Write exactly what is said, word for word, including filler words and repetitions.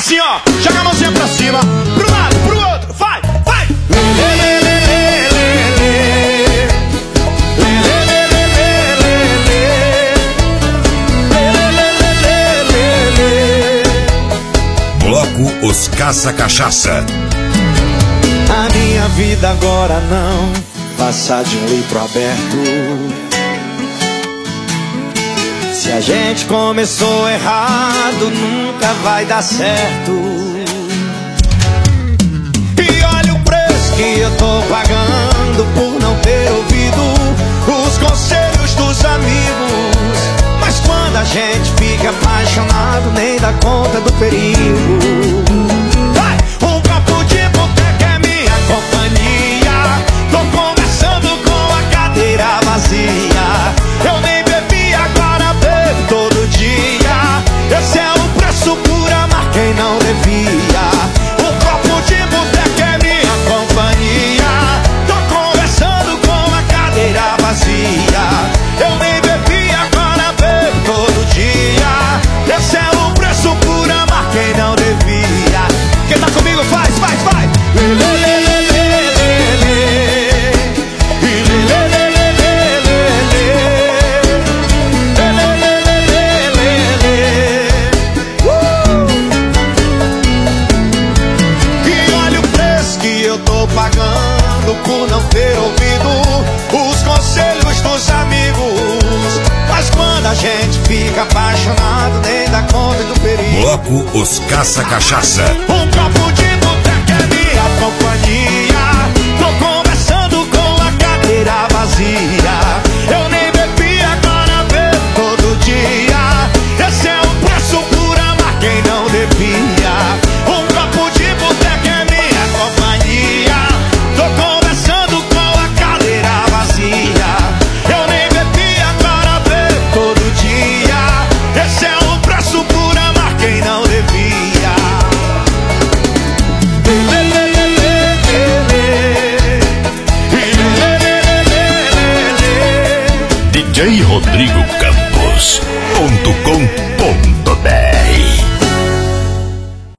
assim, ó. Joga a mãozinha pra cima, pro lado, pro outro, vai, vai. Lê, lê, lê, lê, lê, lê, lê, lê, lê, lê, lê, lê, lê, lê, lê, lê, lê. Bloco Os Caça Cachaça. A minha vida agora não passa de um livro aberto. Se a gente começou errado, nunca vai dar certo. E olha o preço que eu tô pagando por não ter ouvido os conselhos dos amigos. Mas quando a gente fica apaixonado, nem dá conta do perigo. Vai! Um copo de boteca é minha companhia. Tô conversando com a cadeira vazia. Eu nem bebi, agora bebo todo dia. Esse é o preço por amar quem não devia. Um copo de boteca é minha companhia. Tô conversando com a cadeira vazia. Eu nem bebi, agora bebo todo dia. Esse é o preço por amar quem não devia. Quem tá comigo faz, faz, faz. Lê, lê, lê, lê, lê, lê. E lê, lê, lê, lê, lê, lê, lê, lê, lê, lê, lê. Uh! E olha o preço que eu tô pagando por não ter ouvido os conselhos dos amigos. Mas quando a gente fica apaixonado, nem dá conta do perigo. Bloco Os Caça Cachaça. Um copo de boteca é minha companhia. Tô conversando com a cadeira vazia. Eu nem bebi, agora bebo todo dia. Esse é o preço por amar quem não devia. Um copo de boteca é minha companhia. Tô conversando com a cadeira vazia. Eu nem bebi, agora bebo todo dia. Esse é o preço por amar quem não devia. D J Rodrigo Campos. Ponto